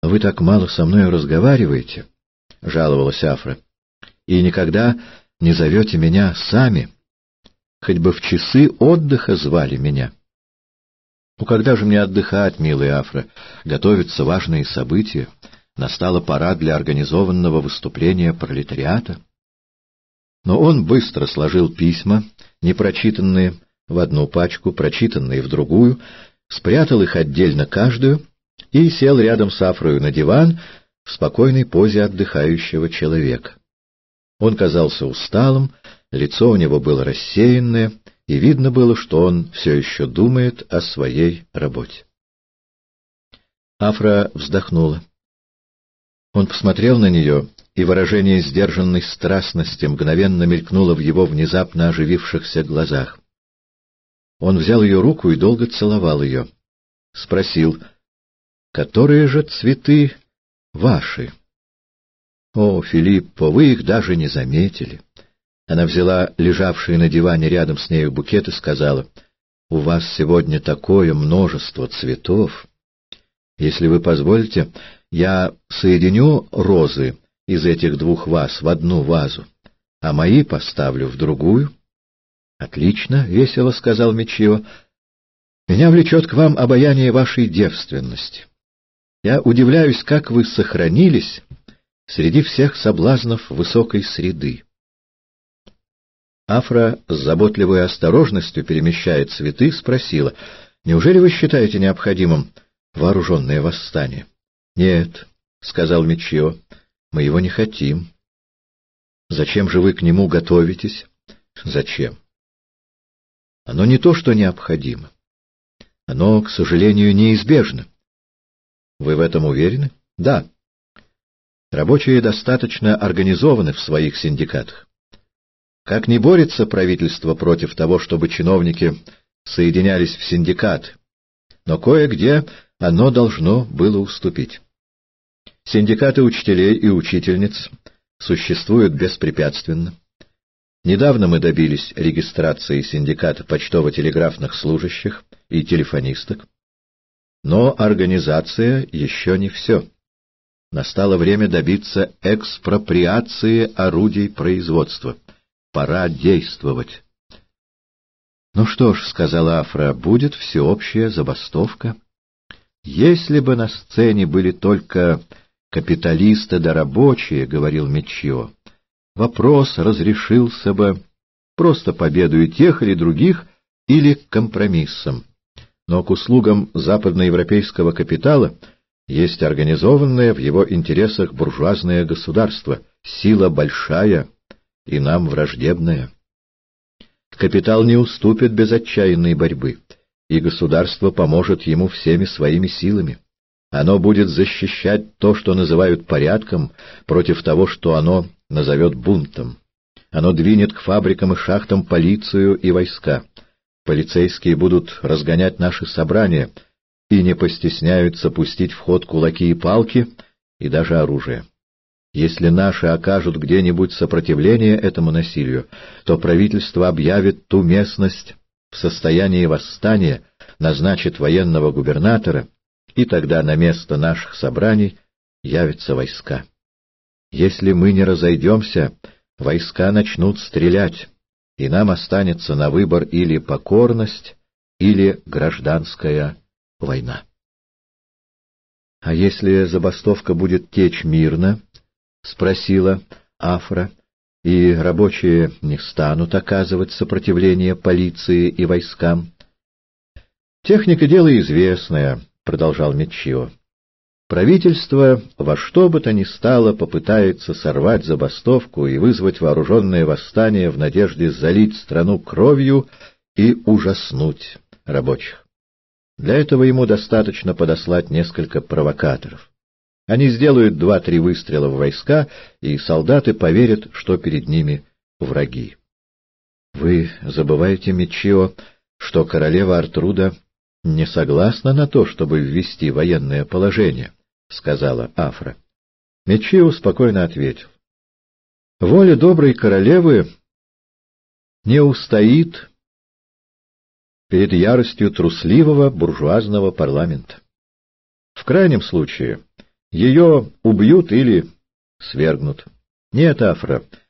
вы так мало со мной разговариваете, — жаловалась Афра, — и никогда не зовете меня сами, хоть бы в часы отдыха звали меня. Ну, когда же мне отдыхать, милая Афра? Готовятся важные события. Настала пора для организованного выступления пролетариата. Но он быстро сложил письма, непрочитанные, в одну пачку, прочитанные в другую, спрятал их отдельно каждую и сел рядом с Афрою на диван в спокойной позе отдыхающего человека. Он казался усталым, лицо у него было рассеянное, и видно было, что он все еще думает о своей работе. Афра вздохнула. Он посмотрел на нее, и выражение сдержанной страстности мгновенно мелькнуло в его внезапно оживившихся глазах. Он взял ее руку и долго целовал ее. Спросил, «Которые же цветы ваши?» «О, Филиппо, вы их даже не заметили». Она взяла лежавший на диване рядом с нею букет и сказала, «У вас сегодня такое множество цветов. Если вы позволите, я соединю розы из этих двух ваз в одну вазу, а мои поставлю в другую». «Отлично», — весело сказал Мичио. «Меня влечет к вам обаяние вашей девственности. Я удивляюсь, как вы сохранились среди всех соблазнов высокой среды». Афра с заботливой осторожностью, перемещая цветы, спросила, «Неужели вы считаете необходимым вооруженное восстание?» «Нет», — сказал Мичио, — «мы его не хотим». «Зачем же вы к нему готовитесь?» «Зачем?» «Оно не то, что необходимо. Оно, к сожалению, неизбежно». «Вы в этом уверены?» «Да. Рабочие достаточно организованы в своих синдикатах. Как ни борется правительство против того, чтобы чиновники соединялись в синдикаты, но кое-где оно должно было уступить. Синдикаты учителей и учительниц существуют беспрепятственно. Недавно мы добились регистрации синдиката почтово-телеграфных служащих и телефонисток. Но организация еще не все. Настало время добиться экспроприации орудий производства. Пора действовать. «Ну что ж, — сказала Афра, — будет всеобщая забастовка. Если бы на сцене были только капиталисты да рабочие, — говорил Мичио, — вопрос разрешился бы просто победою тех или других или компромиссом. Но к услугам западноевропейского капитала есть организованное в его интересах буржуазное государство, сила большая и нам враждебная. Капитал не уступит без отчаянной борьбы, и государство поможет ему всеми своими силами. Оно будет защищать то, что называют порядком, против того, что оно назовет бунтом. Оно двинет к фабрикам и шахтам полицию и войска. Полицейские будут разгонять наши собрания и не постесняются пустить в ход кулаки и палки, и даже оружие. Если наши окажут где-нибудь сопротивление этому насилию, то правительство объявит ту местность в состоянии восстания, назначит военного губернатора, и тогда на место наших собраний явятся войска. Если мы не разойдемся, войска начнут стрелять, и нам останется на выбор или покорность, или гражданская война. — А если забастовка будет течь мирно? — спросила Афра, — и рабочие не станут оказывать сопротивление полиции и войскам? — Техника — дело известное, — продолжал Мичио. Правительство во что бы то ни стало попытается сорвать забастовку и вызвать вооруженное восстание в надежде залить страну кровью и ужаснуть рабочих. Для этого ему достаточно подослать несколько провокаторов. Они сделают 2-3 выстрела в войска, и солдаты поверят, что перед ними враги. Вы забываете, Мичио, что королева Артруда не согласна на то, чтобы ввести военное положение, — сказала Афра. Мичио спокойно ответил. Воля доброй королевы не устоит перед яростью трусливого буржуазного парламента. В крайнем случае Ее убьют или свергнут. Нет, Афра,